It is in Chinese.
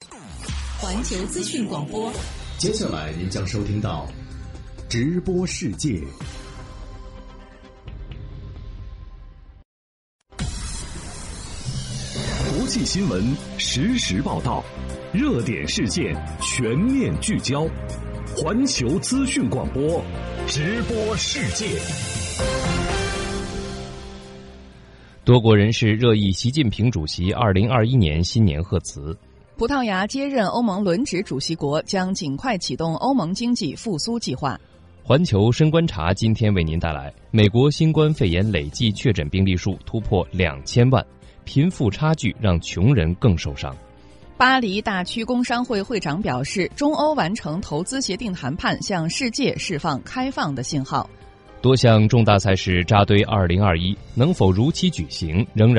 环球资讯广播， 接下来您将收听到直播世界。国际新闻实时报道，热点事件全面聚焦。环球资讯广播，直播世界。 多国人士热议习近平主席2021年新年贺词。 葡萄牙接任欧盟轮值主席国，将尽快启动欧盟经济复苏计划。 环球深观察今天为您带来：美国新冠肺炎累计确诊病例数突破2000万，贫富差距让穷人更受伤。 巴黎大区工商会会长表示，中欧完成投资协定谈判，向世界释放开放的信号。 多项重大赛事扎堆2021，能否如期举行，仍然